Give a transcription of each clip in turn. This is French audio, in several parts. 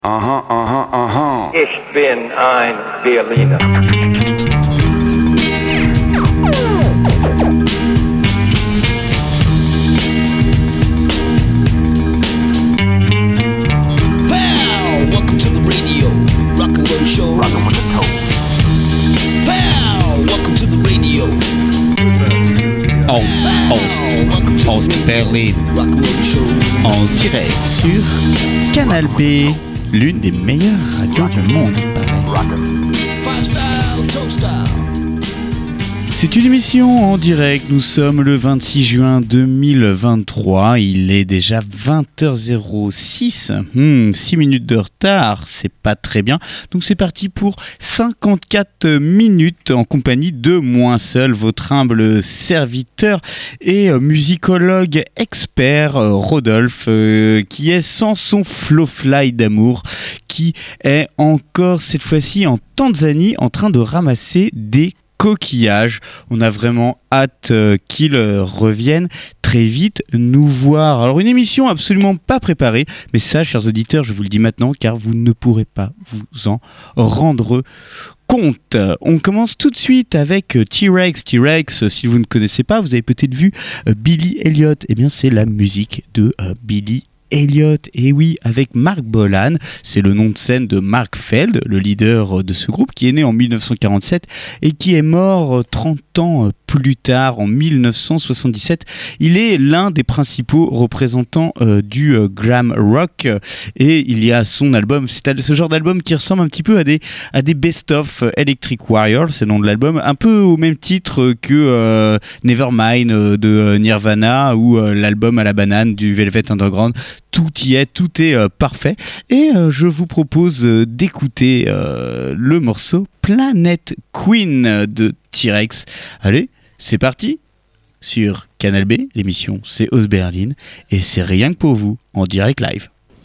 Aha, aha, aha. Ich bin ein Berliner. Pow! Welcome to the radio, rock and roll show. Rockin' with the toe. Pow! Welcome to the radio. Aus Berlin, Rock and roll show. en direct sur Canal B, l'une des meilleures radios du monde, il paraît. Five style, toe style. C'est une émission en direct, nous sommes le 26 juin 2023, il est déjà 20h06, 6 minutes de retard, c'est pas très bien, donc c'est parti pour 54 minutes en compagnie de moi seul, votre humble serviteur et musicologue expert Rodolphe, qui est sans son flow-fly d'amour, qui est encore cette fois-ci en Tanzanie en train de ramasser des coquillages. On a vraiment hâte qu'ils reviennent très vite nous voir. Alors une émission absolument pas préparée, mais ça, chers auditeurs, je vous le dis maintenant, car vous ne pourrez pas vous en rendre compte. On commence tout de suite avec T-Rex. T-Rex, si vous ne connaissez pas, vous avez peut-être vu Billy Elliot. Eh bien, c'est la musique de Billy Elliot, et oui, avec Mark Bolan, c'est le nom de scène de Mark Feld, le leader de ce groupe, qui est né en 1947 et qui est mort 30 ans plus tard, en 1977. Il est l'un des principaux représentants du glam rock, et il y a son album, c'est ce genre d'album qui ressemble un petit peu à des best-of Electric Warrior, c'est le nom de l'album, un peu au même titre que Nevermind de Nirvana ou l'album à la banane du Velvet Underground. Tout y est, tout est parfait, et je vous propose d'écouter le morceau Planet Queen de T-Rex. Allez, c'est parti sur Canal B, l'émission c'est Aus Berlin, et c'est rien que pour vous, en direct live.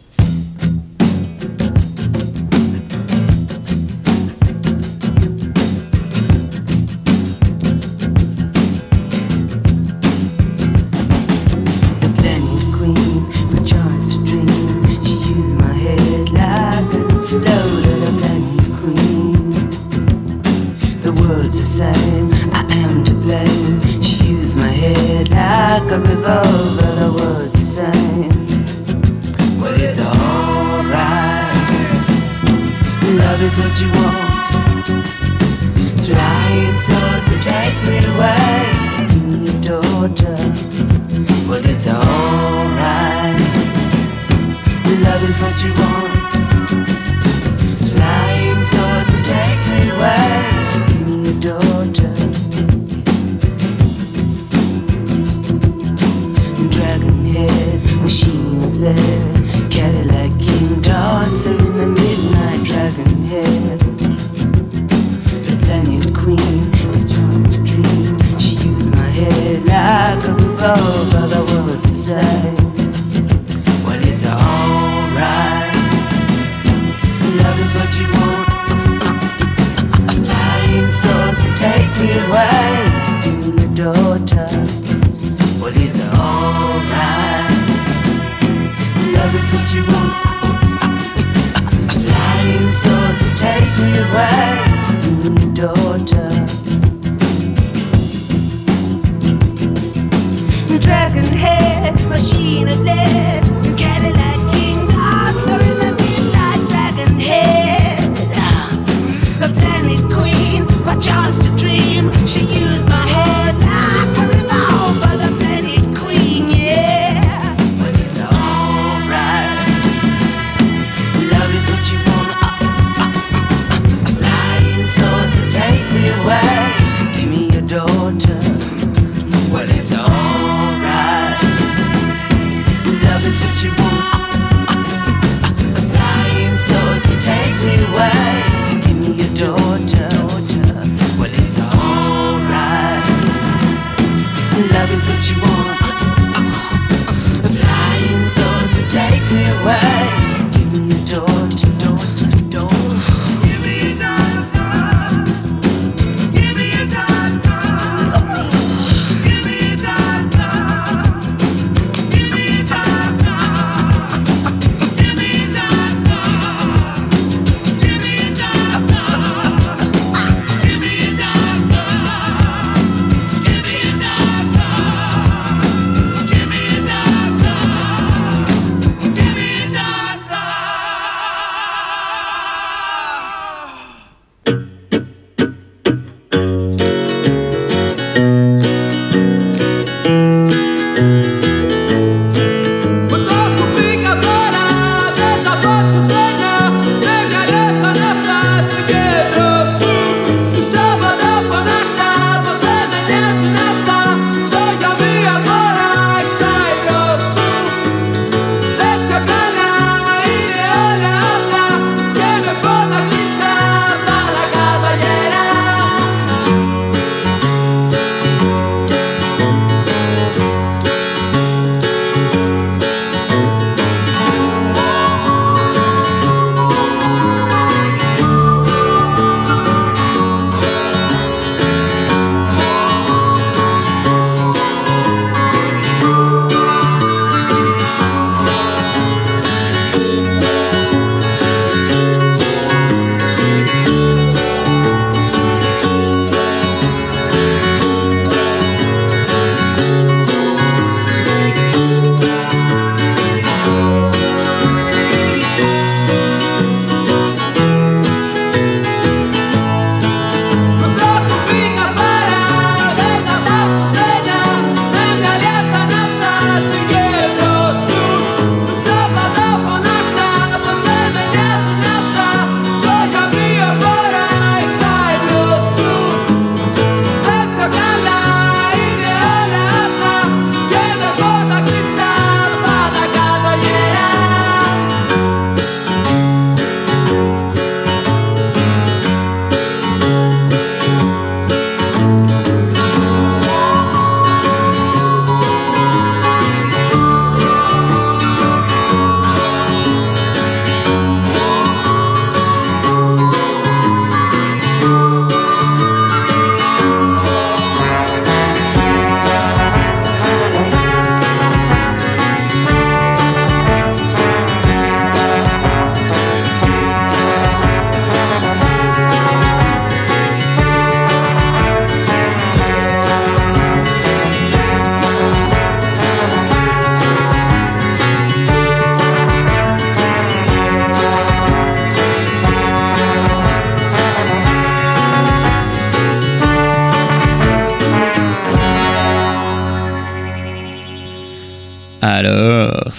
Same, I am to blame. She used my head like a revolver. The words the same. Well, it's alright. Love is what you want. Flying swords to take me away. Your daughter. Well, it's alright. Love is what you want. Flying swords to take me away. Daughter, dragon head, machine of lead, Cadillac king, dancer in the midnight. Dragon head, the planet queen, just a dream. She used my head like a revolver. The words the same. Well, it's alright.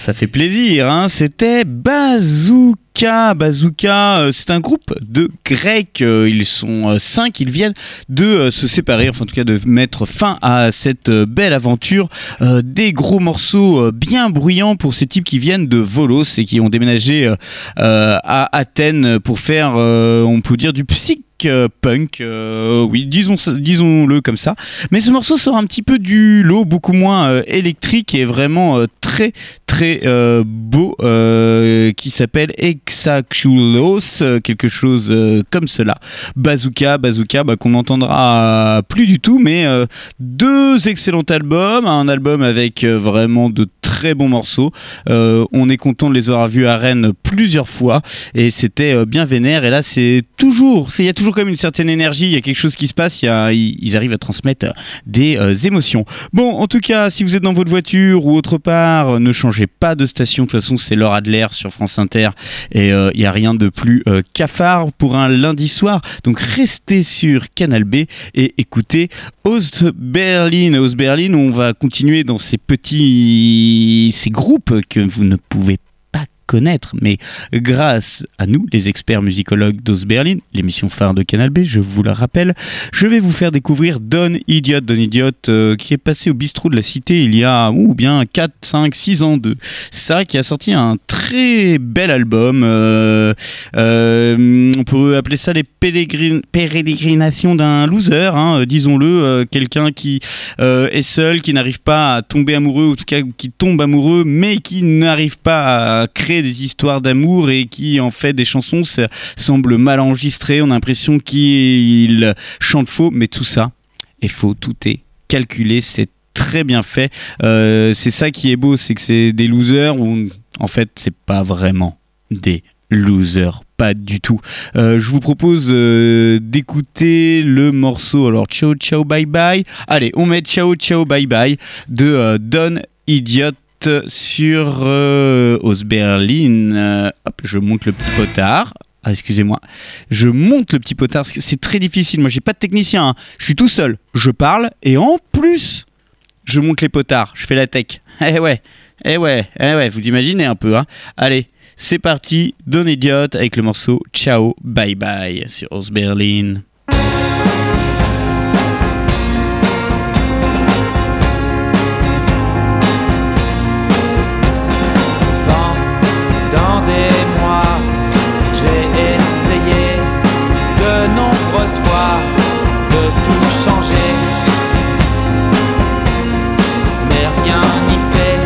ça fait plaisir, hein. C'était Bazooka. Bazooka, c'est un groupe de Grecs. Ils sont 5. Ils viennent de se séparer, enfin en tout cas de mettre fin à cette belle aventure. Des gros morceaux bien bruyants pour ces types qui viennent de Volos et qui ont déménagé à Athènes pour faire, on peut dire, du punk, oui, disons-le comme ça. Mais ce morceau sort un petit peu du lot, beaucoup moins électrique et vraiment très très beau, qui s'appelle Exaculos, quelque chose comme cela. Bazooka, qu'on n'entendra plus du tout, mais 2 excellents albums, un album avec vraiment de très bons morceaux. On est content de les avoir vus à Rennes plusieurs fois et c'était bien vénère. Et là, il y a toujours quand même une certaine énergie, il y a quelque chose qui se passe, ils arrivent à transmettre des émotions. Bon, en tout cas, si vous êtes dans votre voiture ou autre part, ne changez pas de station. De toute façon, c'est Laura Adler sur France Inter et il n'y a rien de plus cafard pour un lundi soir. Donc restez sur Canal B et écoutez Ostberlin. Ostberlin, on va continuer dans ces groupes que vous ne pouvez pas connaître, mais grâce à nous, les experts musicologues d'Ostberlin, l'émission phare de Canal B, je vous le rappelle, je vais vous faire découvrir Don Idiot, qui est passé au bistrot de la Cité il y a bien 4, 5, 6 ans de ça, qui a sorti un très bel album. On peut appeler ça les pérégrinations d'un loser, hein, disons-le, quelqu'un qui est seul, qui n'arrive pas à tomber amoureux, ou en tout cas qui tombe amoureux, mais qui n'arrive pas à créer des histoires d'amour et qui en fait des chansons. Ça semble mal enregistré, on a l'impression qu'il chante faux, mais tout ça est faux, tout est calculé, c'est très bien fait. C'est ça qui est beau, c'est que c'est des losers où en fait c'est pas vraiment des losers, pas du tout. Je vous propose d'écouter le morceau, alors Ciao Ciao Bye Bye. Allez, on met Ciao Ciao Bye Bye de Don Idiot sur Ostberlin. Hop, je monte le petit potard. Ah, excusez-moi, je monte le petit potard parce que c'est très difficile. Moi, j'ai pas de technicien, hein. Je suis tout seul. Je parle et en plus, je monte les potards. Je fais la tech. Eh ouais. Vous imaginez un peu, hein. Allez, c'est parti. Don Idiot avec le morceau Ciao Bye Bye sur Ostberlin. Dans des mois, j'ai essayé de nombreuses fois de tout changer, mais rien n'y fait.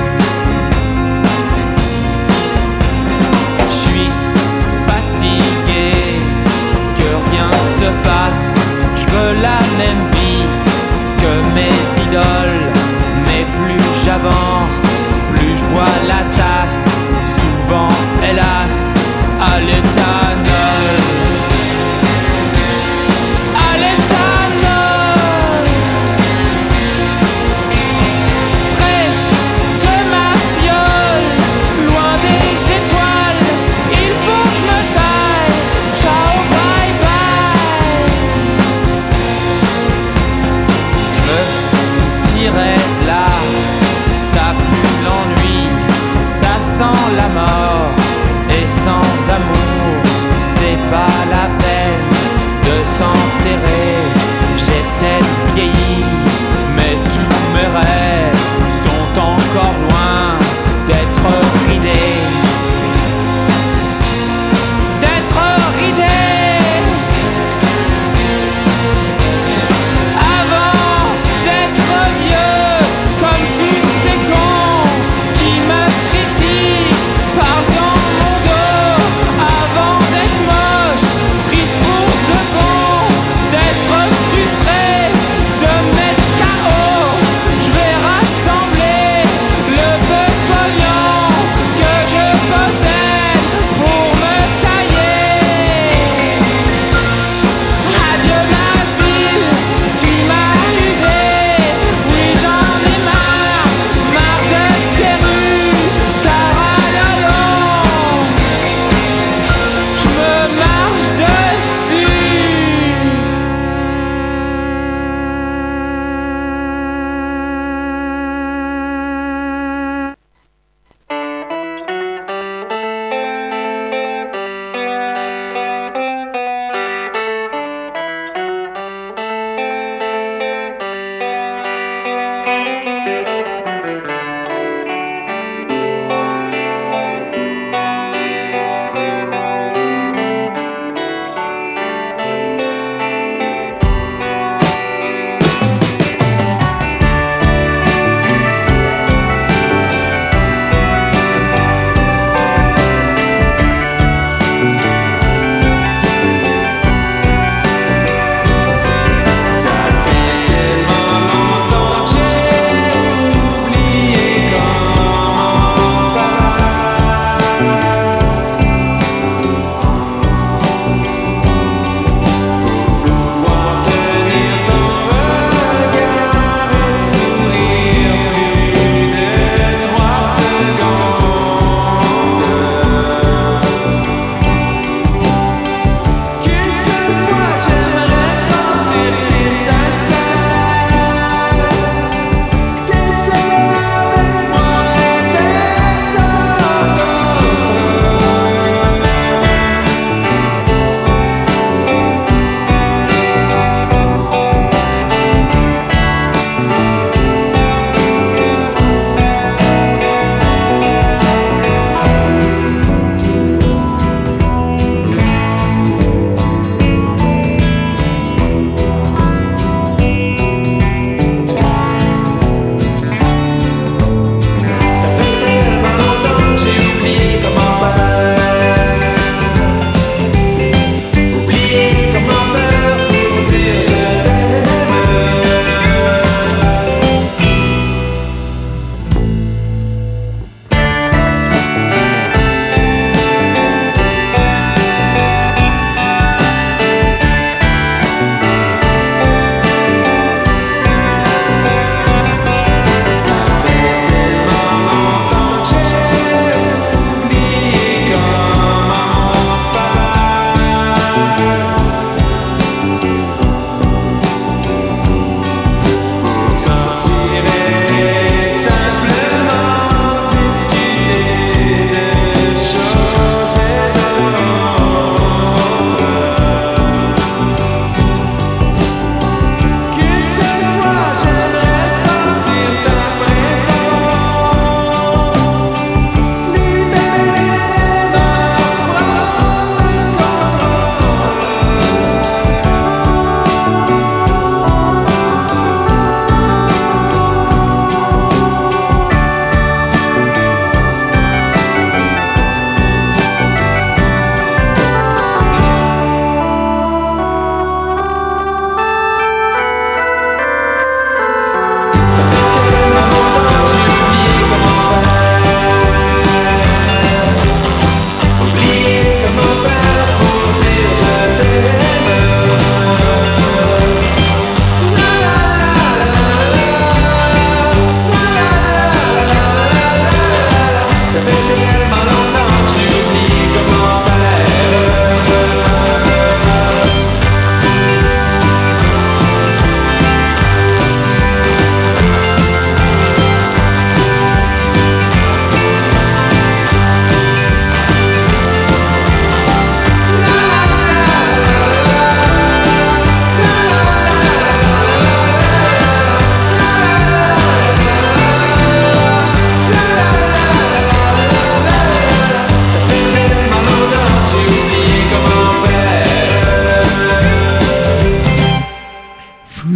Je suis fatigué, que rien se passe. Je veux la même vie que mes idoles, mais plus j'avance, plus je bois la tasse. Souvent, hélas, à l'éthanol. À l'éthanol. Près de ma fiole, loin des étoiles, il faut que je me taille. Ciao, bye bye. Me tirer de là, ça pue l'ennui, ça sent la mort, et sans amour, c'est pas la peine de s'enterrer. J'ai peut-être vieilli, mais tous mes rêves sont encore loin d'être ridés. D'être ridés. Avant d'être vieux, comme tous ces cons qui me critiquent, parlent dans mon dos. Avant d'être moche, triste pour de bon, d'être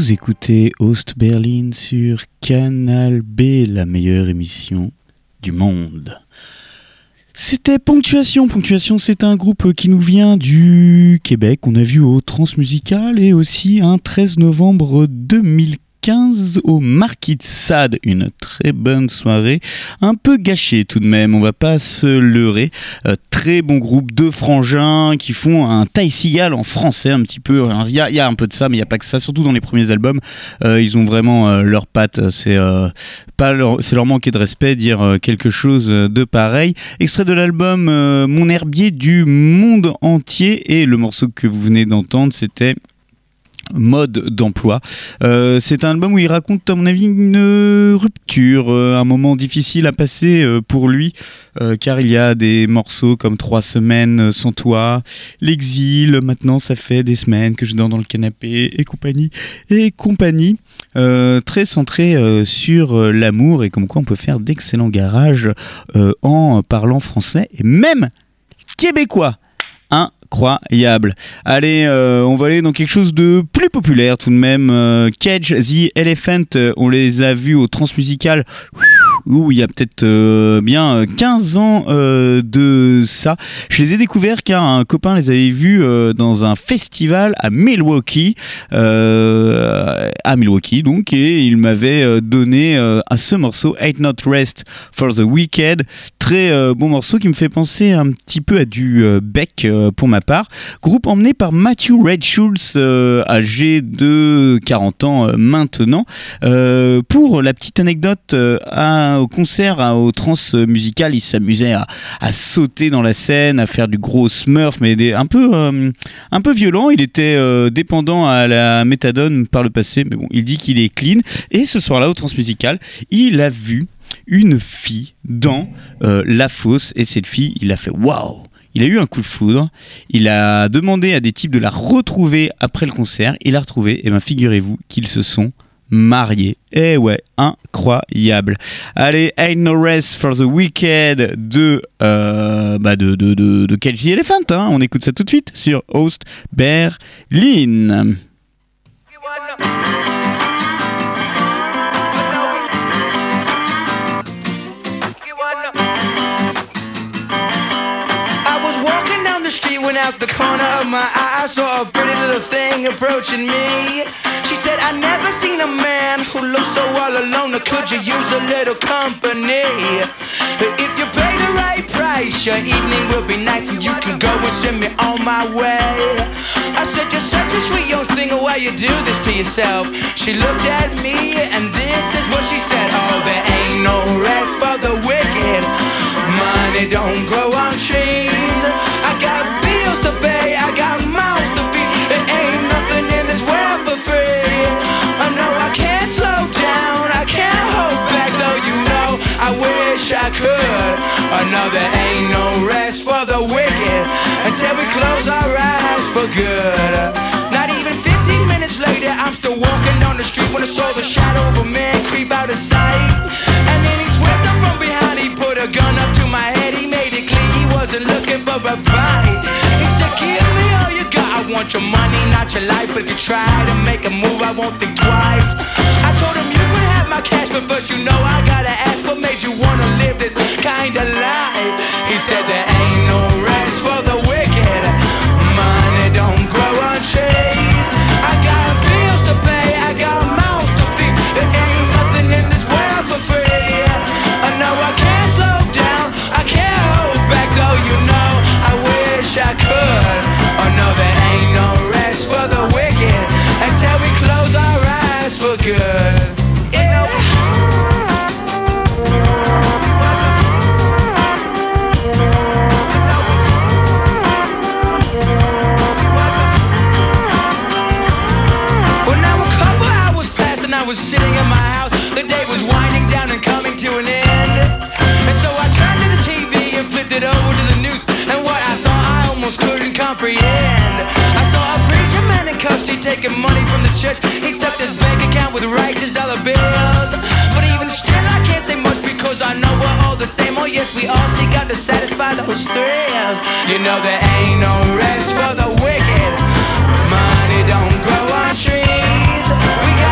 Vous écoutez Host Berlin sur Canal B, la meilleure émission du monde. C'était Ponctuation. Ponctuation, c'est un groupe qui nous vient du Québec. On a vu au Transmusical et aussi un 13 novembre 2015 au Marquis de Sade. Une très bonne soirée, un peu gâchée tout de même, on va pas se leurrer. Très bon groupe de frangins qui font un Ty Segall en français un petit peu. Il y a un peu de ça, mais il n'y a pas que ça, surtout dans les premiers albums. Ils ont vraiment leurs pattes. C'est leur manquer de respect dire quelque chose de pareil. Extrait de l'album Mon herbier du monde entier, et le morceau que vous venez d'entendre, c'était Mode d'emploi. C'est un album où il raconte, à mon avis, une rupture, un moment difficile à passer pour lui, car il y a des morceaux comme 3 semaines sans toi, l'exil, maintenant ça fait des semaines que je dors dans le canapé, et compagnie. Très centré sur l'amour et comme quoi on peut faire d'excellents garages en parlant français et même québécois. Incroyable. Allez, on va aller dans quelque chose de plus populaire tout de même. Cage the Elephant, on les a vus au Transmusical. Où il y a peut-être bien 15 ans de ça. Je les ai découverts car un copain les avait vus dans un festival à Milwaukee. Donc, et il m'avait donné à ce morceau Ain't Not Rest for the Wicked. Très bon morceau qui me fait penser un petit peu à du Beck pour ma part. Groupe emmené par Matthew Red Schultz, âgé de 40 ans maintenant. Pour la petite anecdote, au concert, au Transmusical, il s'amusait à sauter dans la scène, à faire du gros smurf, mais un peu violent. Il était dépendant à la méthadone par le passé, mais bon, il dit qu'il est clean. Et ce soir-là, au Transmusical, il a vu une fille dans la fosse, et cette fille, il a fait waouh! Il a eu un coup de foudre, il a demandé à des types de la retrouver après le concert, il l'a retrouvée, et bien figurez-vous qu'ils se sont mariés. Eh ouais, incroyable. Allez, Ain't No Rest for the Wicked de Cage the Elephant, hein. On écoute ça tout de suite sur Host Berlin. The street, went out the corner of my eye, I saw a pretty little thing approaching me. She said, I never seen a man who looks so all alone, or could you use a little company? If you pay the right price, your evening will be nice, and you can go and send me on my way. I said, you're such a sweet young thing, why you do this to yourself? She looked at me, and this is what she said. Oh, there ain't no rest for the wicked. Money don't grow on trees. I got bills to pay, I got mouths to feed. There ain't nothing in this world for free. I know I can't slow down, I can't hold back, though you know I wish I could. I know there ain't no rest for the wicked until we close our eyes for good. Not even 15 minutes later, I'm still walking down the street when I saw the shadow of a man creep out of sight. And then he swept up from behind, he put a gun up to my head, he made it clear he wasn't looking for a fight. He said, give me all you got, I want your money, not your life. But if you try to make a move, I won't think twice. I told him you could have my cash, but first you know I gotta ask, what made you wanna live this kind of life? He said there ain't no rest for the wicked. Money don't grow on trees. I got bills to pay, I got mouths to feed. There ain't nothing in this world for free. I know I can't slow down, I can't hold back, though you know I wish I could. Oh no, there ain't no rest for the wicked until we close our eyes for good. Yeah. Well, now a couple hours passed and I was sitting in my house. The day was winding down and coming to an end. And so I turned to the TV and flipped it over to the news. And what I saw I almost couldn't comprehend. I saw a preacher man in cuffs, he taking money from the church. He stuffed his bank account with righteous dollar bills. But even still I can't say much because I know we're all the same. Oh yes, we all seek out to satisfy those thrills. You know there ain't no rest for the wicked. Money don't grow on trees. We got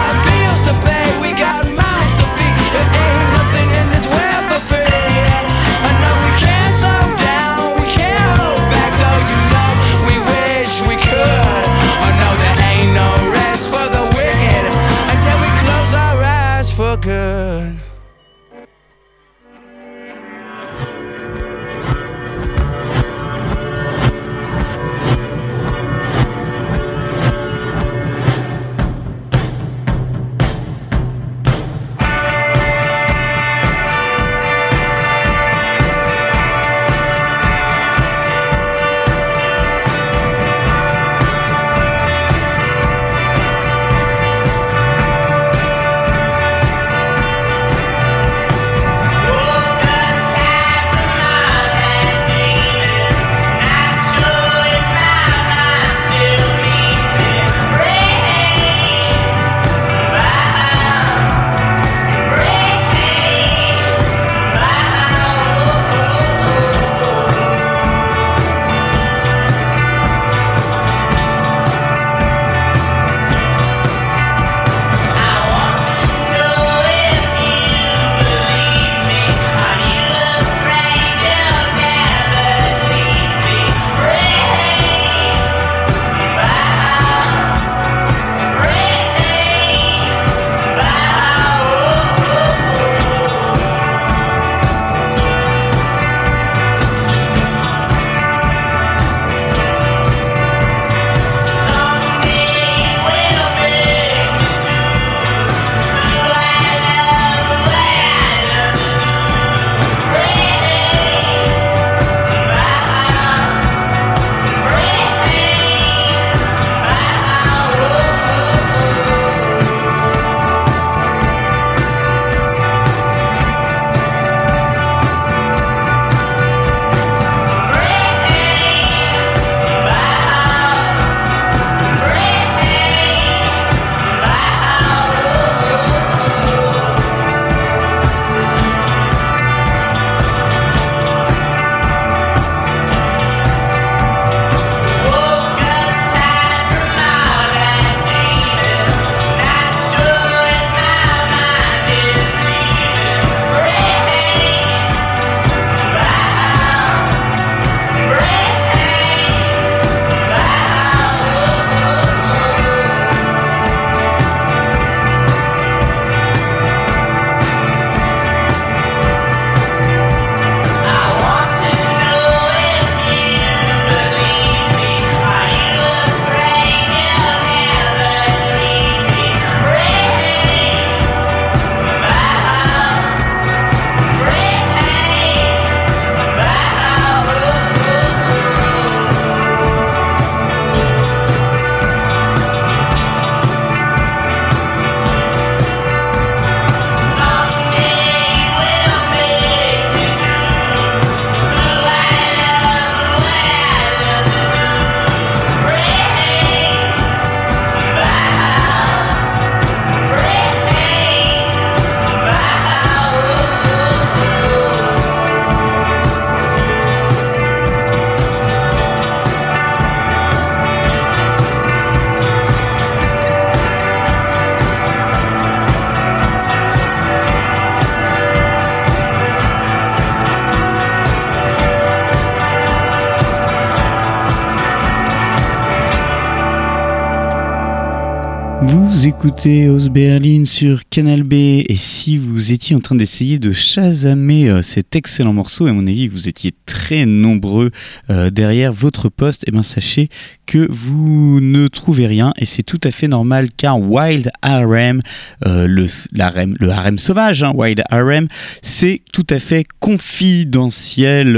Vous écoutez Aus Berlin sur Canal B et si vous étiez en train d'essayer de chasamer cet excellent morceau, et à mon avis vous étiez très nombreux derrière votre poste, et bien sachez que vous ne trouvez rien et c'est tout à fait normal car Wild RM, le harem sauvage, hein, Wild RM, c'est tout à fait confidentiel,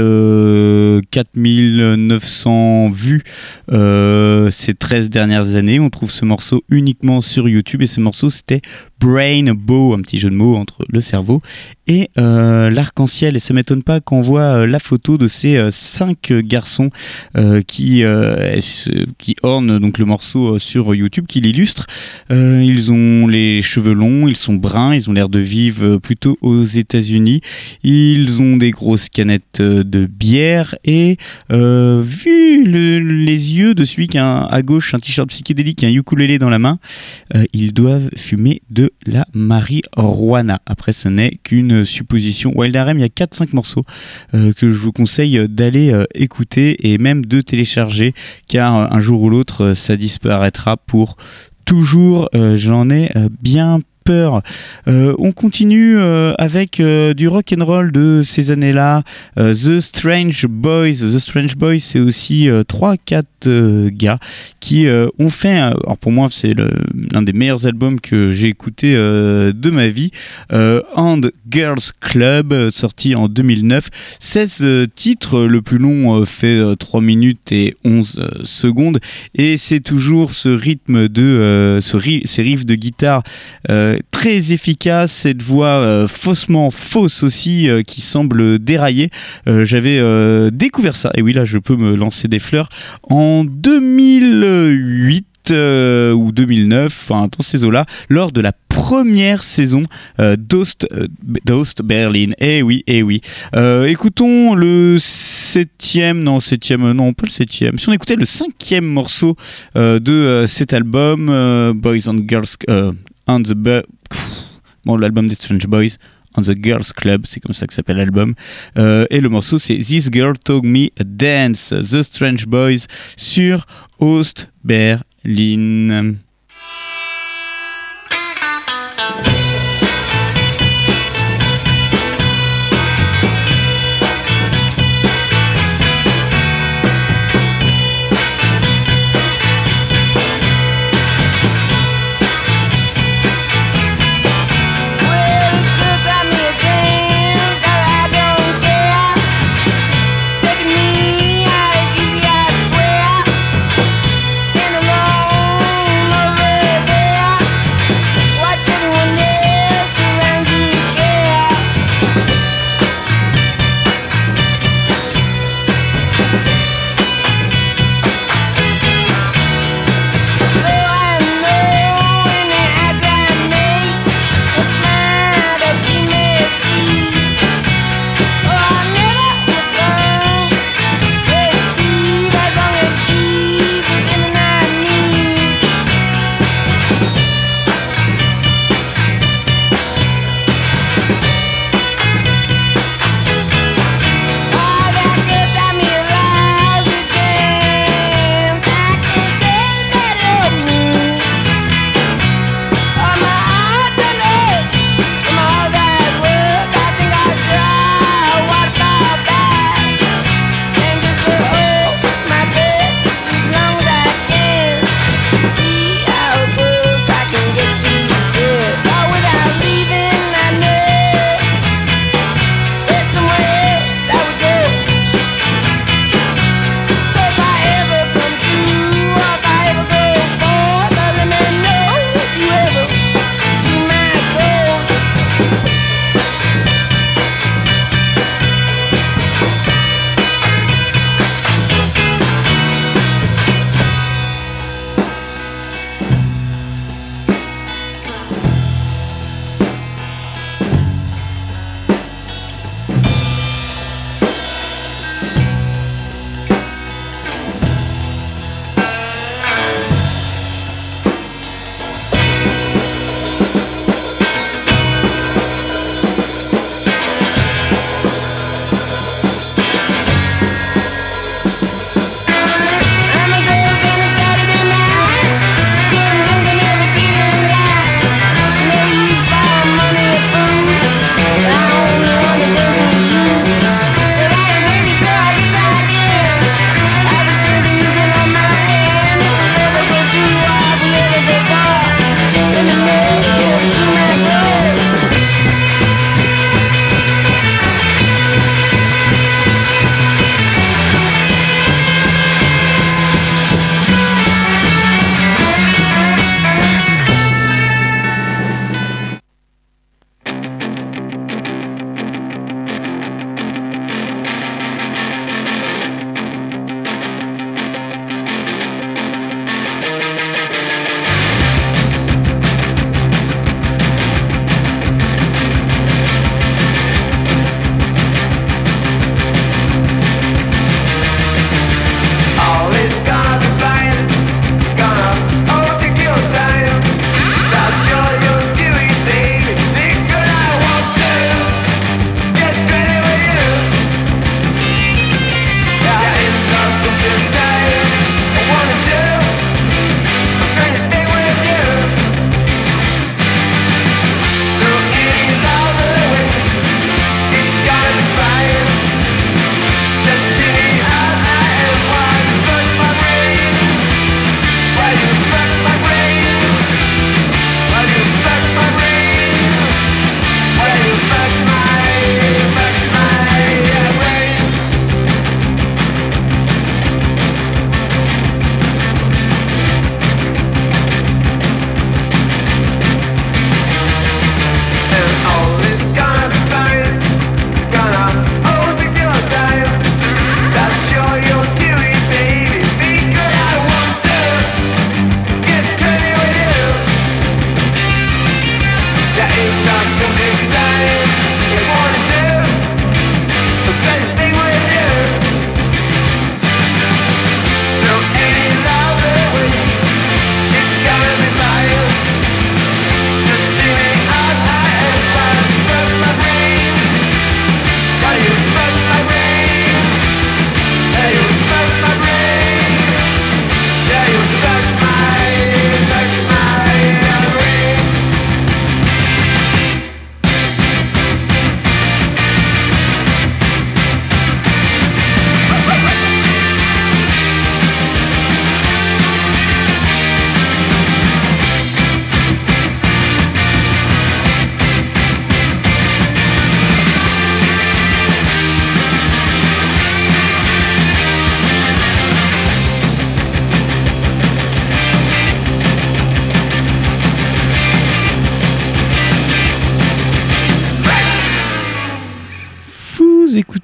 4900 vues ces 13 dernières années, on trouve ce morceau uniquement sur YouTube et ce morceau c'était Brain Bow, un petit jeu de mots entre le cerveau et l'arc-en-ciel, et ça m'étonne pas qu'on voit la photo de ces 5 garçons qui ornent donc le morceau sur YouTube, qui l'illustrent. Ils ont les cheveux longs, ils sont bruns, ils ont l'air de vivre plutôt aux États-Unis, ils ont des grosses canettes de bière et vu les yeux de celui qui a à gauche un t-shirt psychédélique et un ukulélé dans la main, ils doivent fumer de la marijuana. Après, ce n'est qu'une supposition. Wild RM, il y a 4-5 morceaux que je vous conseille d'aller écouter et même de télécharger, car un jour ou l'autre, ça disparaîtra pour toujours. J'en ai bien peur. On continue avec du rock and roll de ces années-là. The Strange Boys. The Strange Boys, c'est aussi 3-4 gars qui ont fait, alors pour moi c'est l'un des meilleurs albums que j'ai écouté de ma vie, And Girls Club, sorti en 2009. 16 titres, le plus long fait 3 minutes et 11 secondes, et c'est toujours ce rythme de ces riffs de guitare très efficace, cette voix faussement fausse aussi qui semble dérailler. J'avais découvert ça, et oui là je peux me lancer des fleurs, en 2008 ou 2009, enfin dans ces eaux-là, lors de la première saison d'Ost Berlin. Eh oui. Écoutons le septième, non pas le septième, si on écoutait le 5e morceau de cet album, Boys and Girls l'album des Strange Boys, On the Girls Club, c'est comme ça que s'appelle l'album, et le morceau c'est This Girl Taught Me a Dance, The Strange Boys sur Ost Berlin. Stand alone.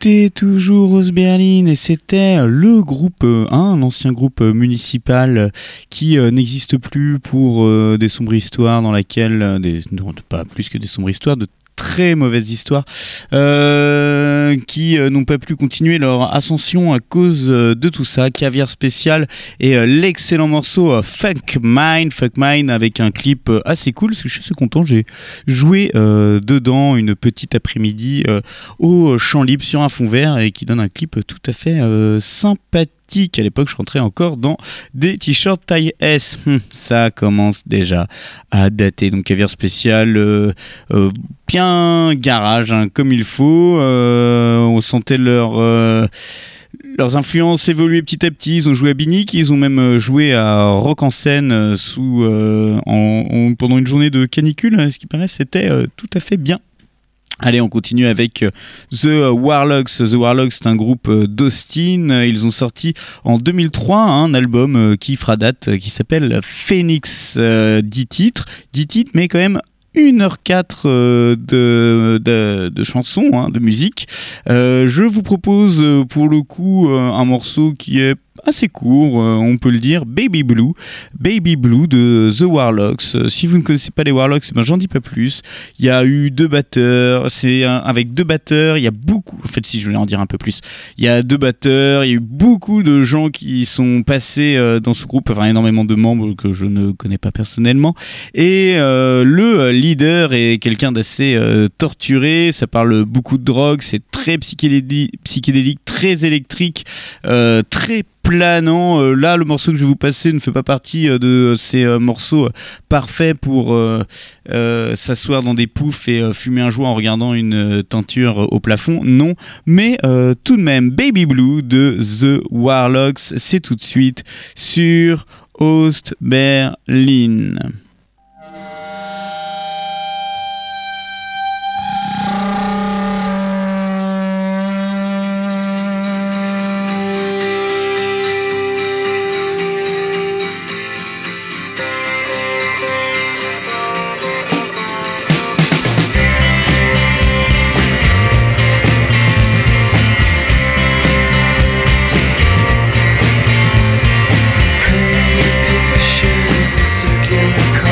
écoutez toujours Rose Berlin et c'était le groupe, un ancien groupe municipal qui n'existe plus pour des sombres histoires dans laquelle, non, pas plus que des sombres histoires, de très mauvaises histoires qui n'ont pas pu continuer leur ascension à cause de tout ça. Caviar Spécial et l'excellent morceau Funk Mine avec un clip assez cool parce que je suis assez content, j'ai joué dedans une petite après-midi au champ libre sur un fond vert et qui donne un clip tout à fait sympathique. À l'époque, je rentrais encore dans des t-shirts taille S. Ça commence déjà à dater. Donc, Caviar Spécial, bien garage, hein, comme il faut. On sentait leurs influences évoluer petit à petit. Ils ont joué à Binic, ils ont même joué à Rock en scène pendant une journée de canicule. Ce qui paraît, c'était tout à fait bien. Allez, on continue avec The Warlocks. The Warlocks, c'est un groupe d'Austin. Ils ont sorti en 2003 un album qui fera date, qui s'appelle Phoenix. 10 titres, mais quand même 1h04 de chansons, hein, de musique. Je vous propose pour le coup un morceau qui est assez court, on peut le dire, Baby Blue de The Warlocks. Si vous ne connaissez pas les Warlocks, ben j'en dis pas plus. Il y a eu 2 batteurs, avec 2 batteurs, il y a beaucoup, en fait si je voulais en dire un peu plus, il y a 2 batteurs, il y a eu beaucoup de gens qui sont passés dans ce groupe, enfin énormément de membres que je ne connais pas personnellement, et le leader est quelqu'un d'assez torturé, ça parle beaucoup de drogue, c'est très psychédélique, très électrique, très planant. Là, le morceau que je vais vous passer ne fait pas partie de ces morceaux parfaits pour s'asseoir dans des poufs et fumer un joint en regardant une teinture au plafond. Non, mais tout de même, Baby Blue de The Warlocks, c'est tout de suite sur Ost Berlin. Pictures and circular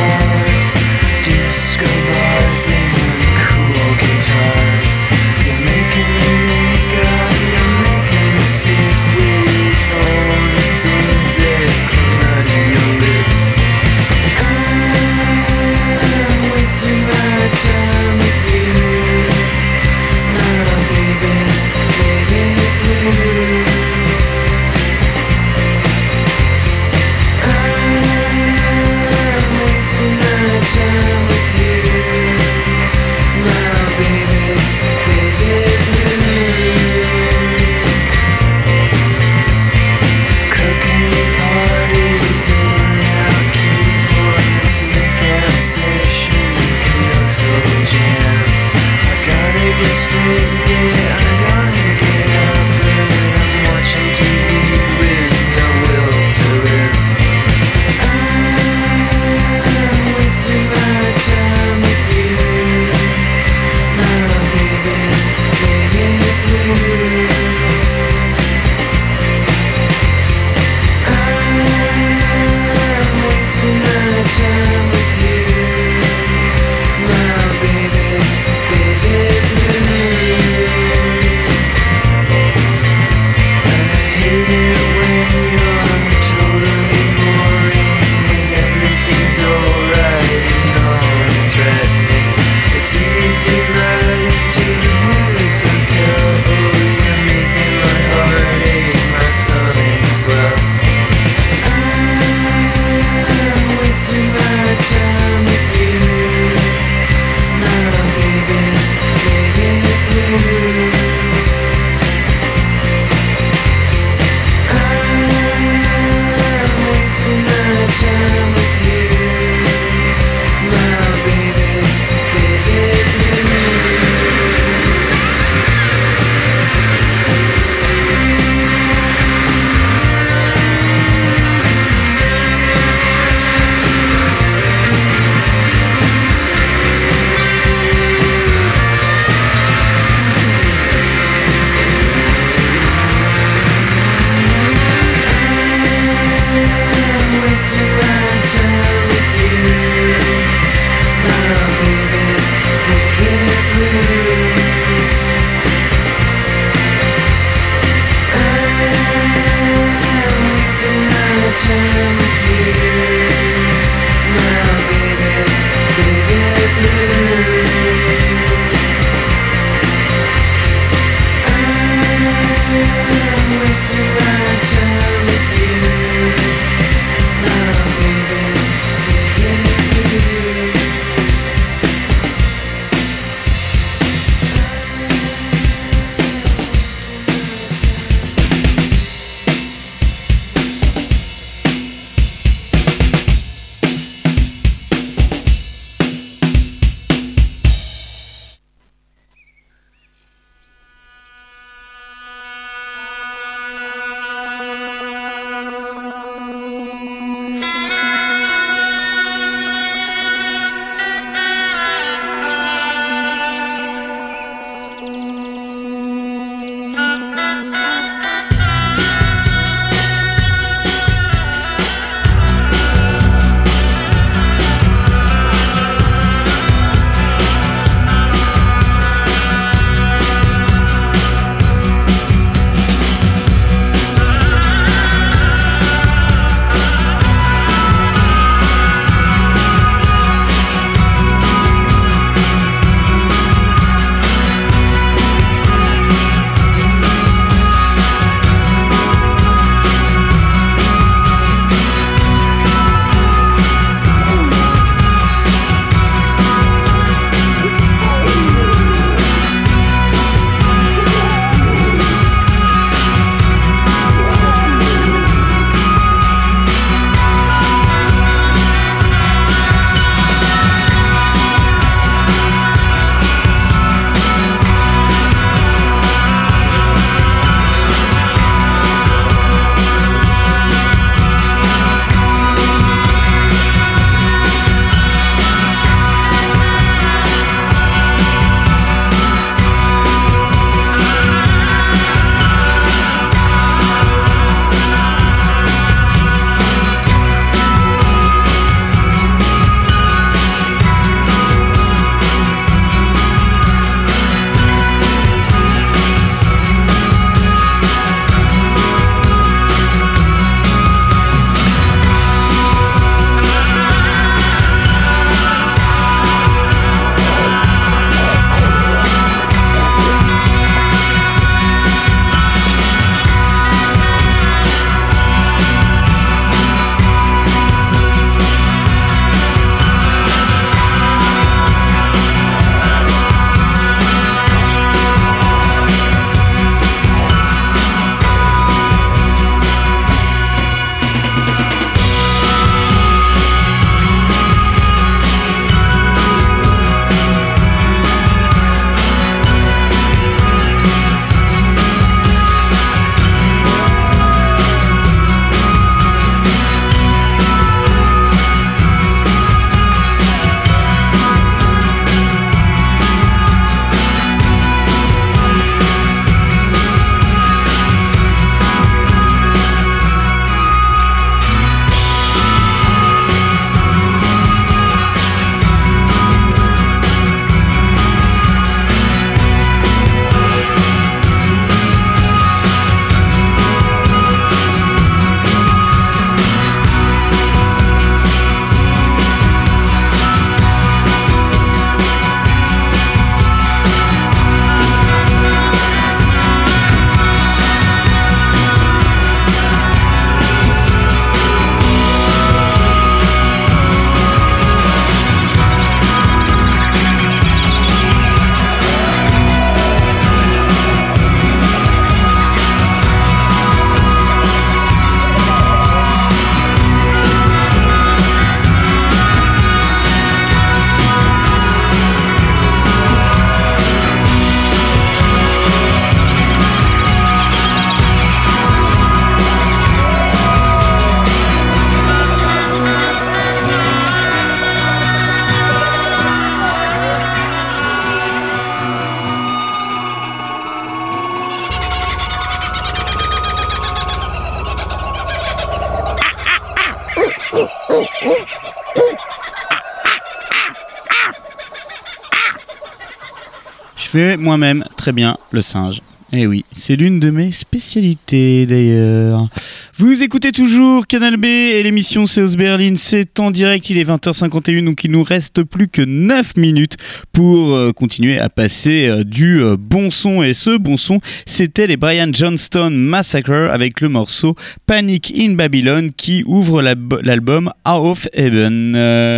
Je fais moi-même très bien le singe. Eh oui, c'est l'une de mes spécialités d'ailleurs. Vous écoutez toujours Canal B et l'émission C'est Os Berlin, c'est en direct, il est 20h51, donc il nous reste plus que 9 minutes pour continuer à passer du bon son. Et ce bon son, c'était les Brian Johnston Massacre avec le morceau Panic in Babylon qui ouvre l'album Out of Heaven.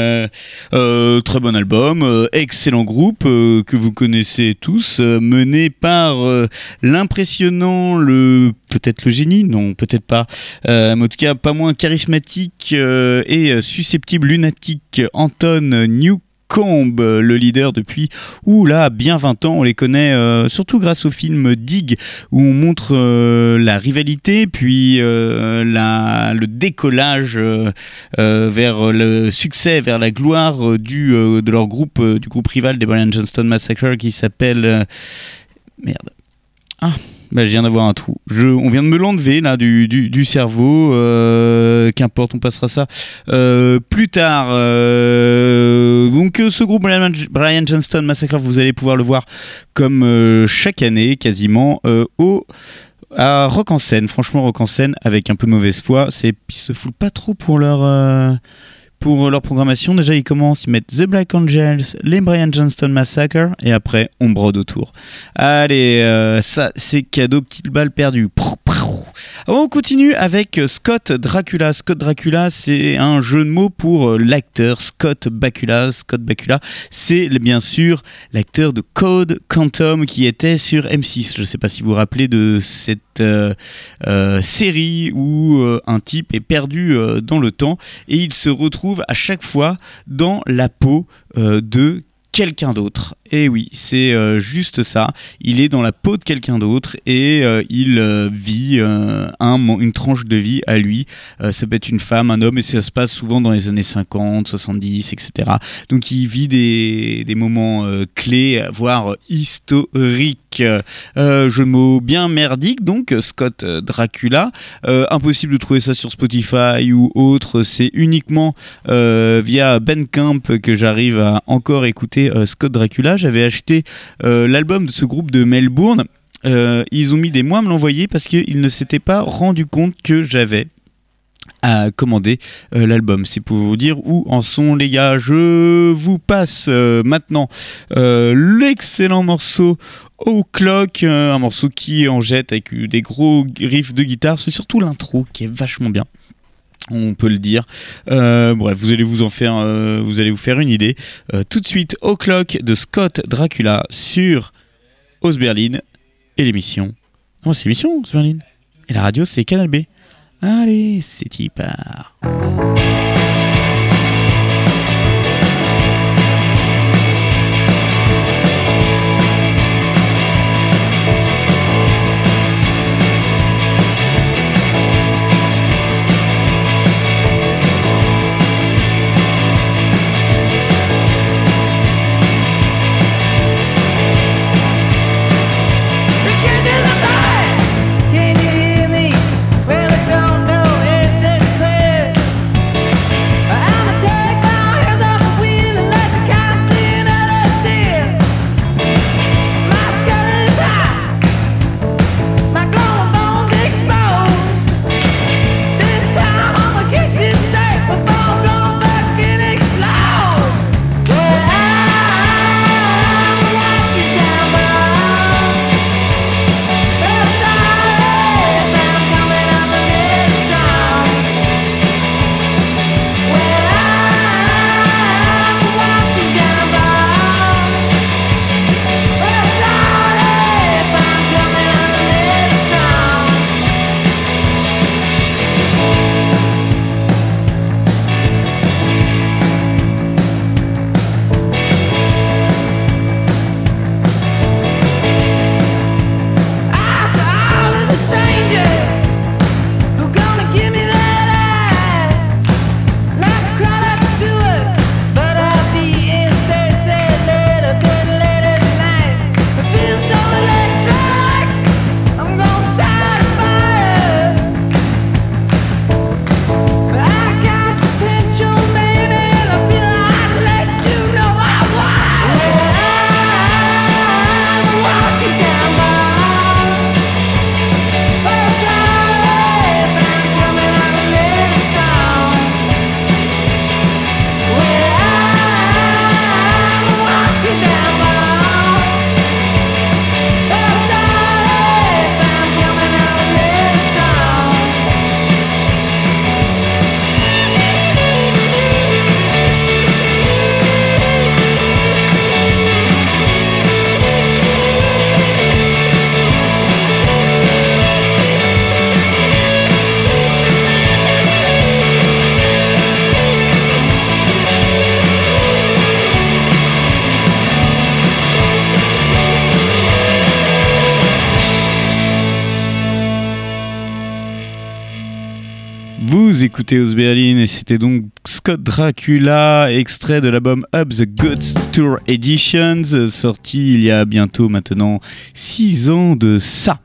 Très bon album, excellent groupe que vous connaissez tous, mené par l'impressionnant, peut-être le génie, non, peut-être pas, mais en tout cas pas moins charismatique et susceptible lunatique Anton Newcombe, le leader depuis bien 20 ans. On les connaît surtout grâce au film Dig, où on montre la rivalité, puis le décollage vers le succès, vers la gloire de leur groupe, du groupe rival des Brian Johnston Massacre qui s'appelle... Merde. Je viens d'avoir un trou. On vient de me l'enlever là du cerveau. Qu'importe, on passera ça plus tard. Donc ce groupe Brian Johnston Massacre, vous allez pouvoir le voir comme chaque année quasiment à Rock en Seine. Franchement, Rock en Seine avec un peu de mauvaise foi. Ils se foutent pas trop pour leur programmation. Déjà, ils commencent, ils mettent The Black Angels, les Brian Johnston Massacre, et après, on brode autour. Allez, ça, c'est cadeau, petite balle perdue. On continue avec Scott Dracula. Scott Dracula, c'est un jeu de mots pour l'acteur Scott Bakula. Scott Bakula, c'est bien sûr l'acteur de Code Quantum qui était sur M6. Je ne sais pas si vous vous rappelez de cette série où un type est perdu dans le temps et il se retrouve à chaque fois dans la peau de quelqu'un d'autre. Et oui, c'est juste ça. Il est dans la peau de quelqu'un d'autre et il vit une tranche de vie à lui. Ça peut être une femme, un homme, et ça se passe souvent dans les années 50, 70, etc. Donc il vit des moments clés, voire historiques. Jeu de mots bien merdique, donc Scott Dracula. Impossible de trouver ça sur Spotify ou autre. C'est uniquement via Bandcamp que j'arrive à encore écouter Scott Dracula. J'avais acheté l'album de ce groupe de Melbourne. Ils ont mis des mois à me l'envoyer parce qu'ils ne s'étaient pas rendu compte que j'avais à commander l'album. C'est pour vous dire où en sont les gars. Je vous passe maintenant l'excellent morceau O'Clock, un morceau qui en jette avec des gros riffs de guitare. C'est surtout l'intro qui est vachement bien, on peut le dire. Bref, vous allez vous faire une idée. Tout de suite, O'Clock de Scott Dracula sur Os Berlin et l'émission. Non, c'est l'émission Os Berlin. Et la radio, c'est Canal B. Allez, c'est y part. Can you hear me? Well, I don't know if it's clear. Vous écoutez Aus Berlin et c'était donc Scott Dracula, extrait de l'album Up the Guts Tour Editions, sorti il y a bientôt maintenant 6 ans de ça.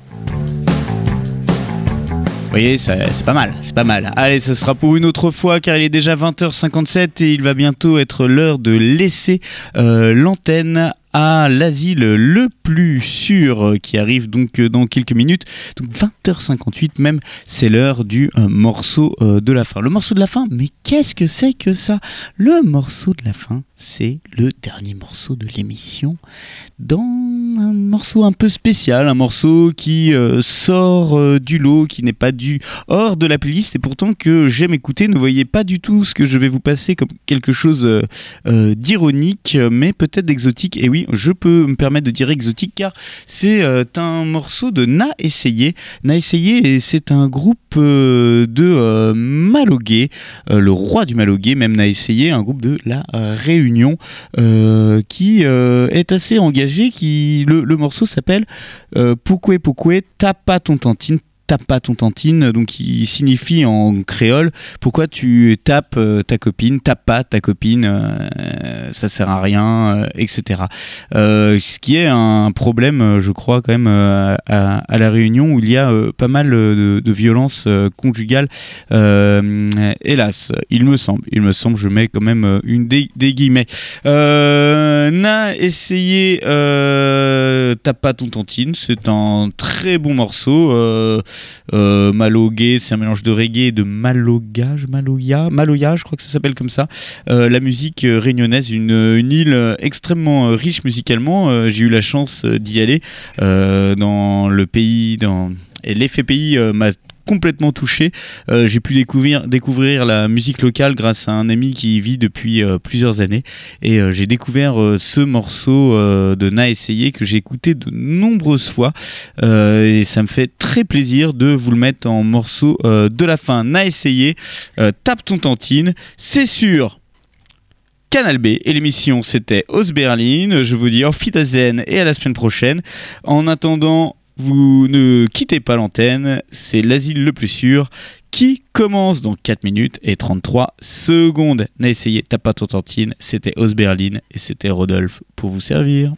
Vous voyez, c'est pas mal. Allez, ce sera pour une autre fois car il est déjà 20h57 et il va bientôt être l'heure de laisser l'antenne à l'asile le plus sûr qui arrive donc dans quelques minutes. Donc 20h58 même, c'est l'heure du morceau de la fin. Le morceau de la fin, mais qu'est-ce que c'est que ça ? Le morceau de la fin, c'est le dernier morceau de l'émission dans un morceau un peu spécial, un morceau qui sort du lot, qui n'est pas hors de la playlist et pourtant que j'aime écouter. Ne voyez pas du tout ce que je vais vous passer comme quelque chose d'ironique, mais peut-être d'exotique. Et oui, je peux me permettre de dire exotique car c'est un morceau de Na Essayé. Na Essayé, c'est un groupe de Malogué, le roi du Malogué, même Na Essayé, un groupe de La Réunion qui est assez engagé. Le morceau s'appelle Poukwé Poukwé, Tapa ton tantine. Tape pas ton tantine, donc qui signifie en créole pourquoi tu tapes ta copine, tape pas ta copine, ça sert à rien, etc. Ce qui est un problème, je crois, quand même à La Réunion où il y a pas mal de violences conjugales, hélas, il me semble, je mets quand même des guillemets. Na Essayé, tape pas ton tantine, c'est un très bon morceau. Malogué, c'est un mélange de reggae et de maloya, je crois que ça s'appelle comme ça. La musique réunionnaise, une île extrêmement riche musicalement. J'ai eu la chance d'y aller dans le pays, et l'effet pays m'a complètement touché. J'ai pu découvrir la musique locale grâce à un ami qui y vit depuis plusieurs années et j'ai découvert ce morceau de Na Essayé que j'ai écouté de nombreuses fois et ça me fait très plaisir de vous le mettre en morceau de la fin. Na Essayé, tape ton tantine, c'est sûr. Canal B et l'émission c'était Aus Berlin. Je vous dis auf Wiedersehen et à la semaine prochaine. En attendant, vous ne quittez pas l'antenne, c'est l'asile le plus sûr qui commence dans 4 minutes et 33 secondes. Na Essayé, tape pas ton tantine, c'était Aus Berlin et c'était Rodolphe pour vous servir.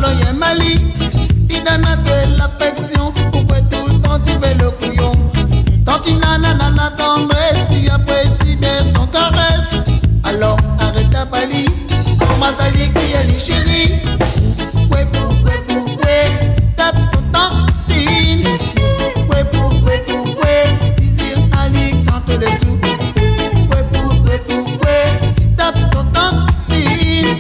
Maloyen Mali, il donne à toi l'affection. Pourquoi tout le temps tu fais le couillon? Tantina nanana tendresse, tu apprécies bien son caresse. Alors arrête ta balie, Mazali qui est les chéris. Tu tapes ton tantine. Tu dis Ali quand les sous. Tu tapes ton tantine.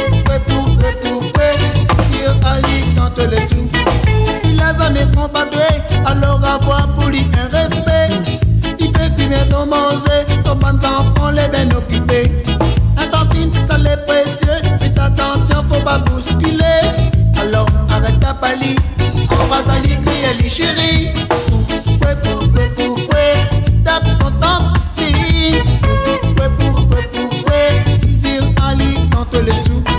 Tu dis Ali quand les sous. Il a jamais combattu, alors avoir pour lui un respect. Il fait qu'il vient de manger, comme les enfants les bien occupés. Un tantine, ça l'est précieux, faites attention, faut pas bousculer. Alors arrête ta palie, on va salir, crier les chéris. Tu tapes ton tantine. Tu dis Ali dans tous les sous.